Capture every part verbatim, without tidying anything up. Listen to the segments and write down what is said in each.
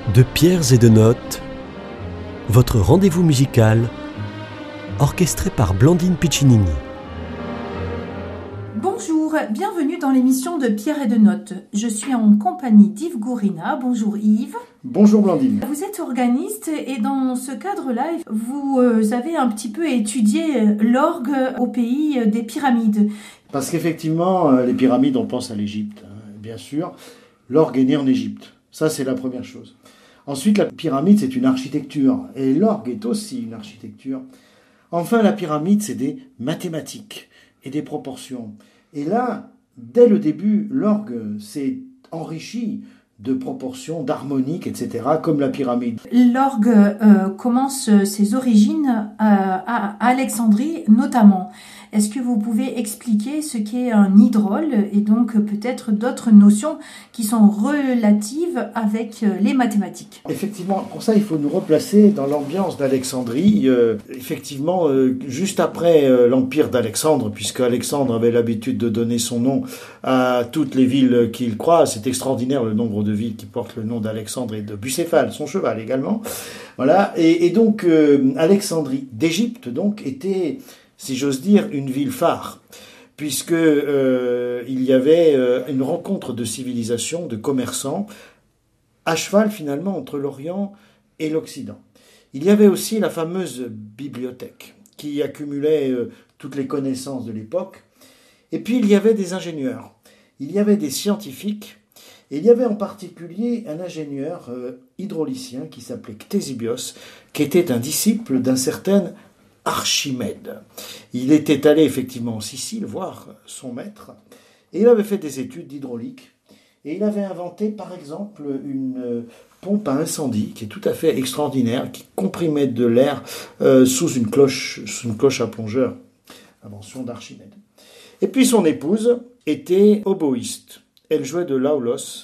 De pierres et de notes, votre rendez-vous musical, orchestré par Blandine Piccinini. Bonjour, bienvenue dans l'émission de Pierres et de notes. Je suis en compagnie d'Yves Gourina. Bonjour Yves. Bonjour Blandine. Vous êtes organiste et dans ce cadre-là, vous avez un petit peu étudié l'orgue au pays des pyramides. Parce qu'effectivement, les pyramides, on pense à l'Égypte, hein, bien sûr. L'orgue est né en Égypte. Ça, c'est la première chose. Ensuite, la pyramide, c'est une architecture. Et l'orgue est aussi une architecture. Enfin, la pyramide, c'est des mathématiques et des proportions. Et là, dès le début, l'orgue s'est enrichi de proportions, d'harmoniques, et cetera, comme la pyramide. L'orgue euh, commence ses origines euh, à Alexandrie notamment. Est-ce que vous pouvez expliquer ce qu'est un hydraule et donc peut-être d'autres notions qui sont relatives avec les mathématiques? Effectivement, pour ça, il faut nous replacer dans l'ambiance d'Alexandrie. Euh, effectivement, euh, juste après euh, l'empire d'Alexandre, puisque Alexandre avait l'habitude de donner son nom à toutes les villes qu'il croise. C'est extraordinaire le nombre de villes qui portent le nom d'Alexandre et de Bucéphale, son cheval également. Voilà. Et, et donc, euh, Alexandrie d'Égypte, donc, était, si j'ose dire, une ville phare, puisque euh, il y avait euh, une rencontre de civilisations, de commerçants, à cheval finalement entre l'Orient et l'Occident. Il y avait aussi la fameuse bibliothèque, qui accumulait euh, toutes les connaissances de l'époque. Et puis il y avait des ingénieurs, il y avait des scientifiques, et il y avait en particulier un ingénieur euh, hydraulicien qui s'appelait Ctésibios, qui était un disciple d'un certain Archimède. Il était allé effectivement en Sicile voir son maître, et il avait fait des études d'hydraulique, et il avait inventé par exemple une pompe à incendie qui est tout à fait extraordinaire, qui comprimait de l'air euh, sous une cloche, sous une cloche à plongeur, invention d'Archimède. Et puis son épouse était oboïste. Elle jouait de l'aoulos.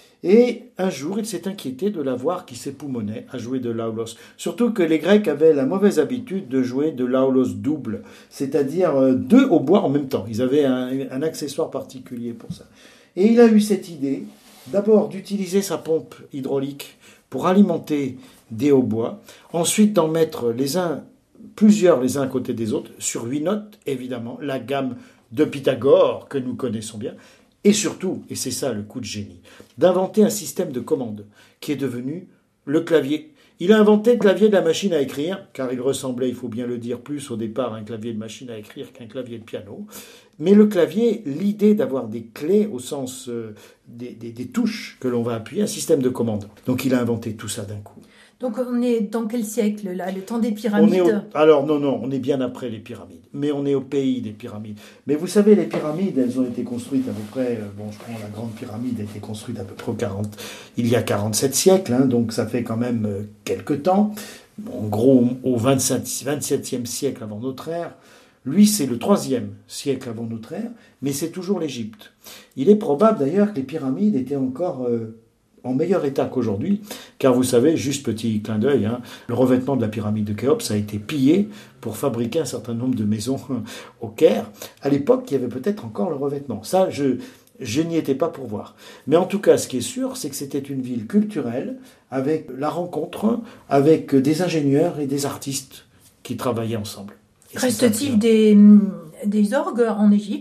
Et un jour, il s'est inquiété de la voir qui s'époumonnait à jouer de l'aoulos. Surtout que les Grecs avaient la mauvaise habitude de jouer de l'aoulos double, c'est-à-dire deux hautbois en même temps. Ils avaient un, un accessoire particulier pour ça. Et il a eu cette idée, d'abord d'utiliser sa pompe hydraulique pour alimenter des hautbois, ensuite d'en mettre les uns, plusieurs les uns à côté des autres, sur huit notes, évidemment, la gamme de Pythagore que nous connaissons bien, et surtout, et c'est ça le coup de génie, d'inventer un système de commande qui est devenu le clavier. Il a inventé le clavier de la machine à écrire, car il ressemblait, il faut bien le dire, plus au départ à un clavier de machine à écrire qu'un clavier de piano. Mais le clavier, l'idée d'avoir des clés au sens euh, des, des, des touches que l'on va appuyer, un système de commande. Donc il a inventé tout ça d'un coup. Donc on est dans quel siècle là? Le temps des pyramides? On est au... Alors non, non, on est bien après les pyramides. Mais on est au pays des pyramides. Mais vous savez, les pyramides, elles ont été construites à peu près... Euh, bon, je prends la grande pyramide, a été construite à peu près au quarante, il y a quarante-sept siècles, hein, donc ça fait quand même euh, quelques temps. En gros, au vingt-septième siècle avant notre ère. Lui, c'est le troisième siècle avant notre ère, mais c'est toujours l'Égypte. Il est probable d'ailleurs que les pyramides étaient encore... Euh, en meilleur état qu'aujourd'hui, car vous savez, juste petit clin d'œil, hein, le revêtement de la pyramide de Khéops a été pillé pour fabriquer un certain nombre de maisons au Caire. À l'époque, il y avait peut-être encore le revêtement. Ça, je, je n'y étais pas pour voir. Mais en tout cas, ce qui est sûr, c'est que c'était une ville culturelle, avec la rencontre, avec des ingénieurs et des artistes qui travaillaient ensemble. Reste-t-il des, des orgues en Égypte ?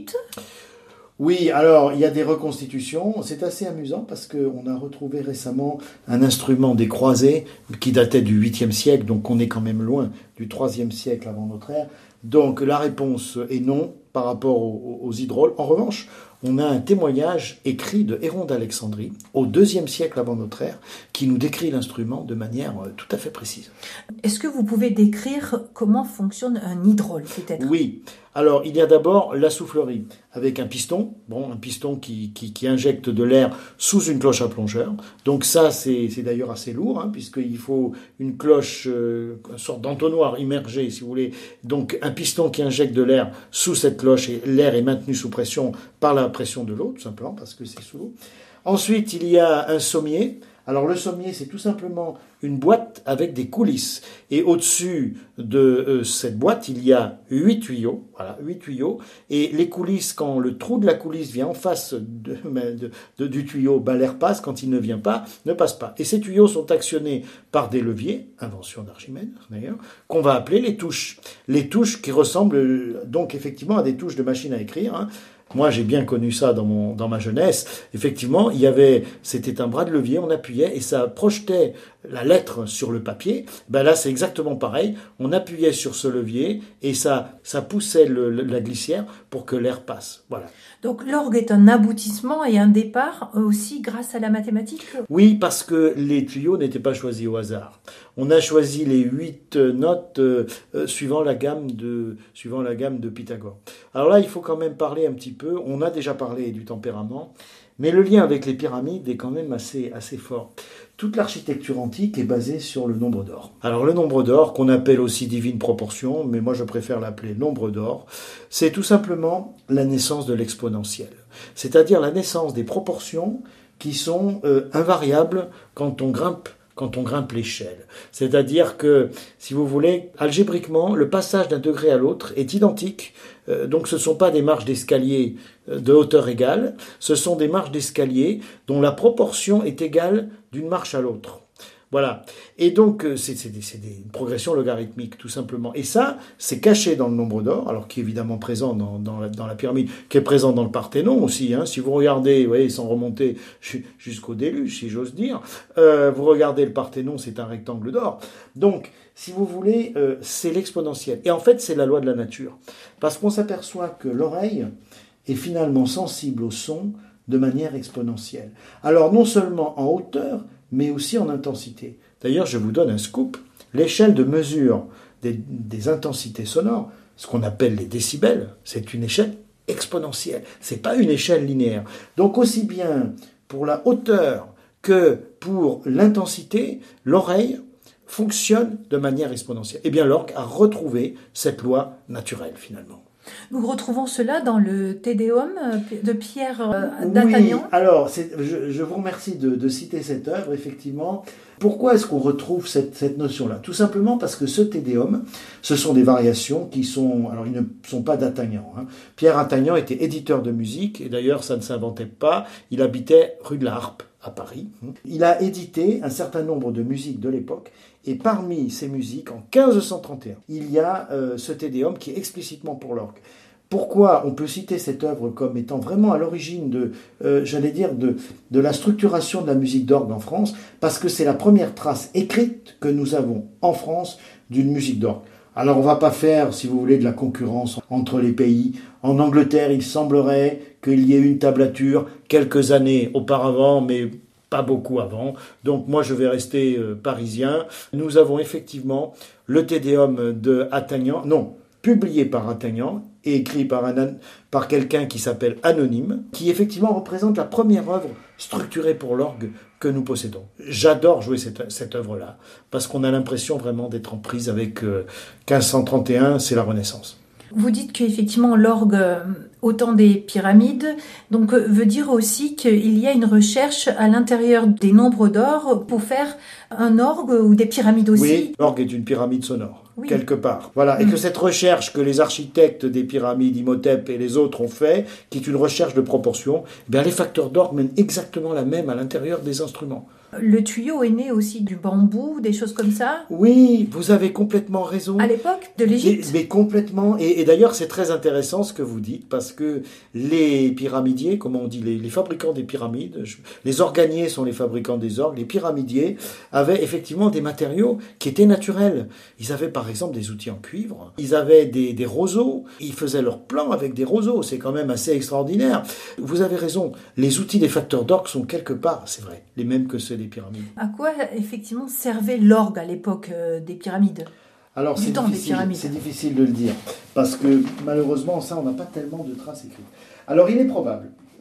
Oui, alors il y a des reconstitutions, c'est assez amusant parce qu'on a retrouvé récemment un instrument des croisés qui datait du huitième siècle, donc on est quand même loin du troisième siècle avant notre ère. Donc la réponse est non par rapport aux, aux hydraules. En revanche, on a un témoignage écrit de Héron d'Alexandrie au deuxième siècle avant notre ère qui nous décrit l'instrument de manière tout à fait précise. Est-ce que vous pouvez décrire comment fonctionne un hydraule peut-être ? Oui. Alors, il y a d'abord la soufflerie, avec un piston, bon, un piston qui, qui, qui injecte de l'air sous une cloche à plongeur. Donc ça, c'est, c'est d'ailleurs assez lourd, hein, puisqu'il faut une cloche, euh, une sorte d'entonnoir immergé, si vous voulez. Donc un piston qui injecte de l'air sous cette cloche, et l'air est maintenu sous pression par la pression de l'eau, tout simplement, parce que c'est sous l'eau. Ensuite, il y a un sommier Alors le sommier, c'est tout simplement une boîte avec des coulisses. Et au-dessus de euh, cette boîte, il y a huit tuyaux. Voilà, huit tuyaux. Et les coulisses, quand le trou de la coulisse vient en face de, de, de, du tuyau, ben, l'air passe. Quand il ne vient pas, ne passe pas. Et ces tuyaux sont actionnés par des leviers, invention d'Archimède d'ailleurs, qu'on va appeler les touches. Les touches qui ressemblent donc effectivement à des touches de machine à écrire, hein. Moi, j'ai bien connu ça dans, mon, dans ma jeunesse. Effectivement, il y avait, c'était un bras de levier, on appuyait et ça projetait la lettre sur le papier. Ben là, c'est exactement pareil. On appuyait sur ce levier et ça, ça poussait le, le, la glissière pour que l'air passe. Voilà. Donc, l'orgue est un aboutissement et un départ aussi grâce à la mathématique ? Oui, parce que les tuyaux n'étaient pas choisis au hasard. On a choisi les huit notes euh, euh, suivant la gamme de, suivant la gamme de Pythagore. Alors là, il faut quand même parler un petit peu. On a déjà parlé du tempérament, mais le lien avec les pyramides est quand même assez, assez fort. Toute l'architecture antique est basée sur le nombre d'or. Alors le nombre d'or, qu'on appelle aussi divine proportion, mais moi je préfère l'appeler nombre d'or, c'est tout simplement la naissance de l'exponentiel. C'est-à-dire la naissance des proportions qui sont euh, invariables quand on grimpe quand on grimpe l'échelle. C'est-à-dire que, si vous voulez, algébriquement, le passage d'un degré à l'autre est identique. Euh, donc ce ne sont pas des marches d'escalier de hauteur égale, ce sont des marches d'escalier dont la proportion est égale d'une marche à l'autre. Voilà. Et donc, c'est, c'est, des, c'est des, une progression logarithmique, tout simplement. Et ça, c'est caché dans le nombre d'or, alors qui est évidemment présent dans, dans, la, dans la pyramide, qui est présent dans le Parthénon aussi. Hein. Si vous regardez, vous voyez, sans remonter jusqu'au déluge, si j'ose dire, euh, vous regardez le Parthénon, c'est un rectangle d'or. Donc, si vous voulez, euh, c'est l'exponentiel. Et en fait, c'est la loi de la nature. Parce qu'on s'aperçoit que l'oreille est finalement sensible au son de manière exponentielle. Alors, non seulement en hauteur, mais aussi en intensité. D'ailleurs, je vous donne un scoop. L'échelle de mesure des, des intensités sonores, ce qu'on appelle les décibels, c'est une échelle exponentielle. Ce n'est pas une échelle linéaire. Donc, aussi bien pour la hauteur que pour l'intensité, l'oreille fonctionne de manière exponentielle. Eh bien, l'orgue a retrouvé cette loi naturelle, finalement. Nous retrouvons cela dans le Te Deum de Pierre d'Atagnan. Oui, alors c'est, je, je vous remercie de, de citer cette œuvre, effectivement. Pourquoi est-ce qu'on retrouve cette, cette notion-là ? Tout simplement parce que ce Te Deum, ce sont des variations qui sont... Alors, ils ne sont pas d'Atagnan. Hein. Pierre Atagnan était éditeur de musique, et d'ailleurs, ça ne s'inventait pas. Il habitait rue de la Harpe, à Paris. Il a édité un certain nombre de musiques de l'époque, et parmi ces musiques, en quinze cent trente et un, il y a euh, ce Te Deum qui est explicitement pour l'orgue. Pourquoi on peut citer cette œuvre comme étant vraiment à l'origine de, euh, j'allais dire, de, de la structuration de la musique d'orgue en France ? Parce que c'est la première trace écrite que nous avons en France d'une musique d'orgue. Alors on ne va pas faire, si vous voulez, de la concurrence entre les pays. En Angleterre, il semblerait qu'il y ait une tablature quelques années auparavant, mais pas beaucoup avant. Donc moi, je vais rester euh, parisien. Nous avons effectivement le Te Deum de Atagnan, non, publié par Atagnan et écrit par, un, par quelqu'un qui s'appelle Anonyme, qui effectivement représente la première œuvre structurée pour l'orgue que nous possédons. J'adore jouer cette, cette œuvre-là, parce qu'on a l'impression vraiment d'être en prise avec euh, quinze cent trente et un, c'est la Renaissance. Vous dites qu'effectivement l'orgue, au temps des pyramides, donc veut dire aussi qu'il y a une recherche à l'intérieur des nombres d'or pour faire un orgue ou des pyramides aussi. Oui, l'orgue est une pyramide sonore, oui. Quelque part. Voilà, et mmh. que cette recherche que les architectes des pyramides, Imhotep et les autres ont fait, qui est une recherche de proportion, eh bien les facteurs d'orgue mènent exactement la même à l'intérieur des instruments. Le tuyau est né aussi du bambou, des choses comme ça ? Oui, vous avez complètement raison. À l'époque de l'Égypte ? Mais, mais complètement. Et, et d'ailleurs, c'est très intéressant ce que vous dites, parce que les pyramidiers, comme on dit, les, les fabricants des pyramides, je, les organiers sont les fabricants des orgues, les pyramidiers avaient effectivement des matériaux qui étaient naturels. Ils avaient par exemple des outils en cuivre, ils avaient des, des roseaux, ils faisaient leurs plans avec des roseaux, c'est quand même assez extraordinaire. Vous avez raison, les outils des facteurs d'orgue sont quelque part, c'est vrai, les mêmes que ceux des pyramides. À quoi effectivement servait l'orgue à l'époque euh, des pyramides ? Alors c'est difficile, c'est difficile de le dire, parce que malheureusement ça on n'a pas tellement de traces écrites. Alors il est probable,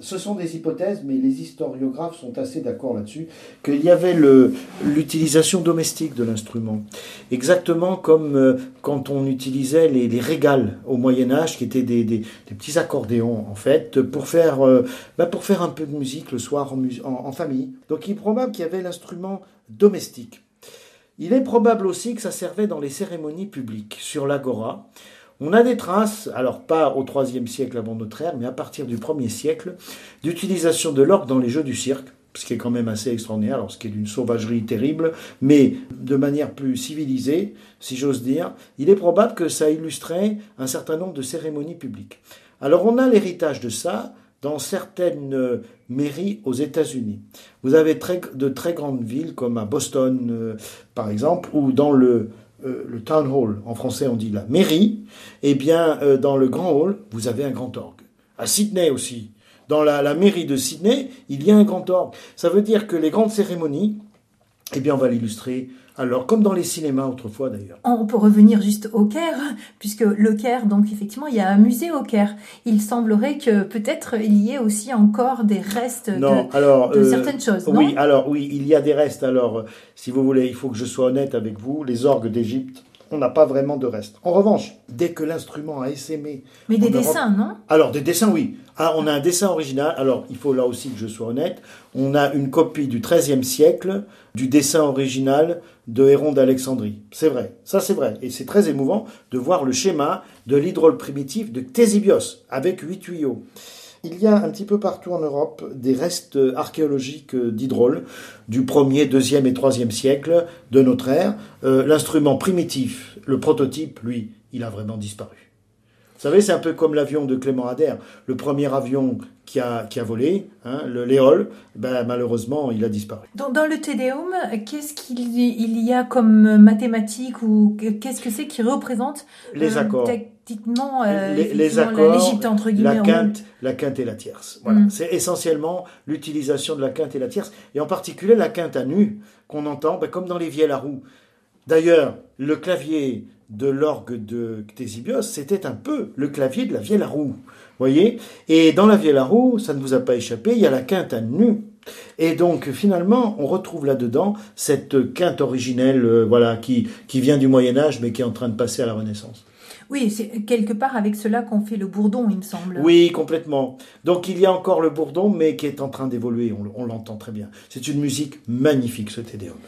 ce sont des hypothèses, mais les historiographes sont assez d'accord là-dessus, qu'il y avait le, l'utilisation domestique de l'instrument. Exactement comme euh, quand on utilisait les, les régales au Moyen-Âge, qui étaient des, des, des petits accordéons, en fait, pour faire, euh, bah, pour faire un peu de musique le soir en, en, en famille. Donc il est probable qu'il y avait l'instrument domestique. Il est probable aussi que ça servait dans les cérémonies publiques, sur l'agora. On a des traces, alors pas au troisième siècle avant notre ère, mais à partir du premier siècle, d'utilisation de l'orgue dans les jeux du cirque, ce qui est quand même assez extraordinaire, alors ce qui est d'une sauvagerie terrible, mais de manière plus civilisée, si j'ose dire. Il est probable que ça illustrait un certain nombre de cérémonies publiques. Alors on a l'héritage de ça dans certaines mairies aux États-Unis. Vous avez très, de très grandes villes comme à Boston, euh, par exemple, ou dans le Euh, le town hall, en français on dit la mairie, eh bien euh, dans le grand hall, vous avez un grand orgue. À Sydney aussi, dans la, la mairie de Sydney, il y a un grand orgue. Ça veut dire que les grandes cérémonies, eh bien on va l'illustrer, alors comme dans les cinémas autrefois d'ailleurs. On peut revenir juste au Caire, puisque le Caire, donc effectivement, il y a un musée au Caire. Il semblerait que peut-être il y ait aussi encore des restes non, de, alors, de euh, certaines choses, non? Oui, alors oui, il y a des restes. Alors, si vous voulez, il faut que je sois honnête avec vous, les orgues d'Égypte, on n'a pas vraiment de restes. En revanche, dès que l'instrument a essaimé... Mais des Europe, dessins, non? Alors, des dessins, oui. Ah, on a un dessin original. Alors, il faut là aussi que je sois honnête. On a une copie du treizième siècle du dessin original de Héron d'Alexandrie. C'est vrai, ça c'est vrai. Et c'est très émouvant de voir le schéma de l'hydraule primitif de Ctésibios, avec huit tuyaux. Il y a un petit peu partout en Europe des restes archéologiques d'hydraules du premier, deuxième et troisième siècle de notre ère. Euh, l'instrument primitif, le prototype, lui, il a vraiment disparu. Vous savez, c'est un peu comme l'avion de Clément Ader. Le premier avion qui a, qui a volé, hein, le Léol, ben, malheureusement, il a disparu. Dans, dans le Te Deum, qu'est-ce qu'il il y a comme mathématiques ou qu'est-ce que c'est qui représente les euh, accords, techniquement euh, les, les accords, l'Égypte entre guillemets, la quinte, la quinte et la tierce. Voilà. Mm. C'est essentiellement l'utilisation de la quinte et la tierce, et en particulier la quinte à nu qu'on entend, ben, comme dans les vielles à roue. D'ailleurs, le clavier de l'orgue de Ctésibios, c'était un peu le clavier de la vielle à roue, voyez. Et dans la vielle à roue, ça ne vous a pas échappé, il y a la quinte à nu. Et donc finalement, on retrouve là-dedans cette quinte originelle, euh, voilà, qui qui vient du Moyen Âge, mais qui est en train de passer à la Renaissance. Oui, c'est quelque part avec cela qu'on fait le bourdon, il me semble. Oui, complètement. Donc il y a encore le bourdon, mais qui est en train d'évoluer, on, on l'entend très bien. C'est une musique magnifique, ce Te Deum.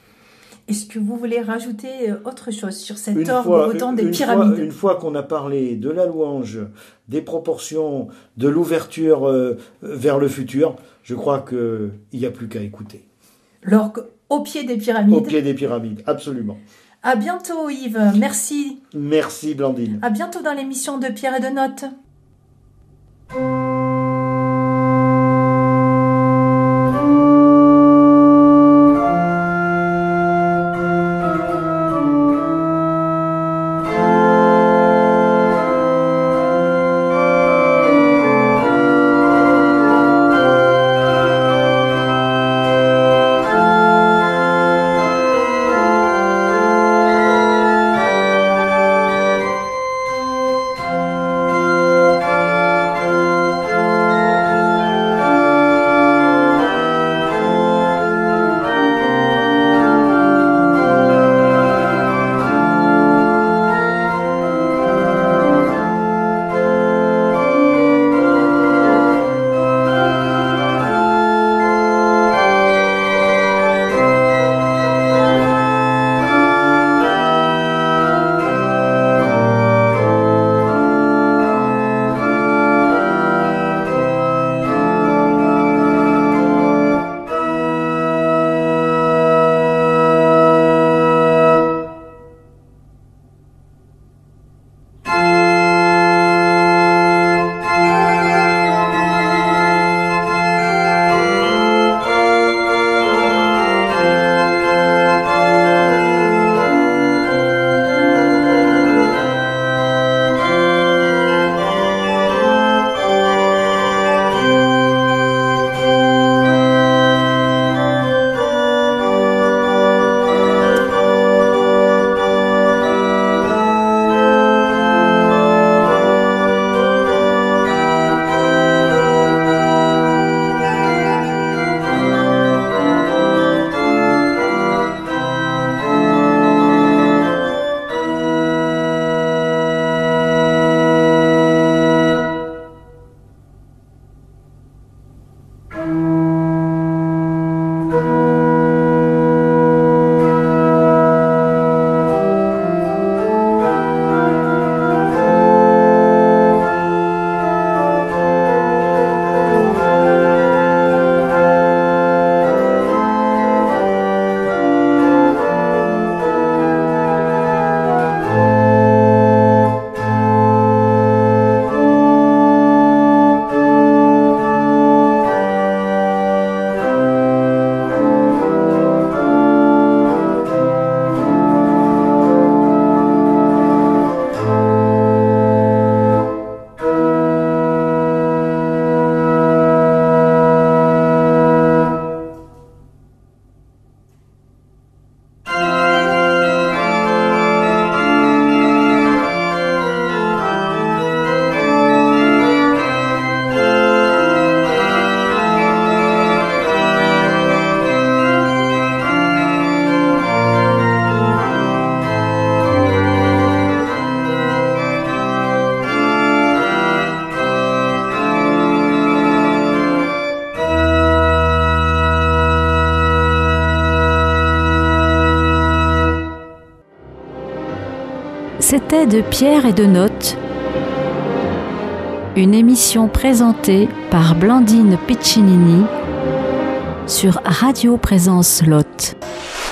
Est-ce que vous voulez rajouter autre chose sur cet une orgue fois, autant une, des une pyramides fois, une fois qu'on a parlé de la louange, des proportions, de l'ouverture euh, vers le futur, je crois qu'il n'y a plus qu'à écouter. L'orgue au pied des pyramides. Au pied des pyramides, absolument. À bientôt Yves, merci. Merci Blandine. À bientôt dans l'émission de Pierre et de Notes. C'était de Pierre et de Notes, une émission présentée par Blandine Piccinini sur Radio Présence Lot.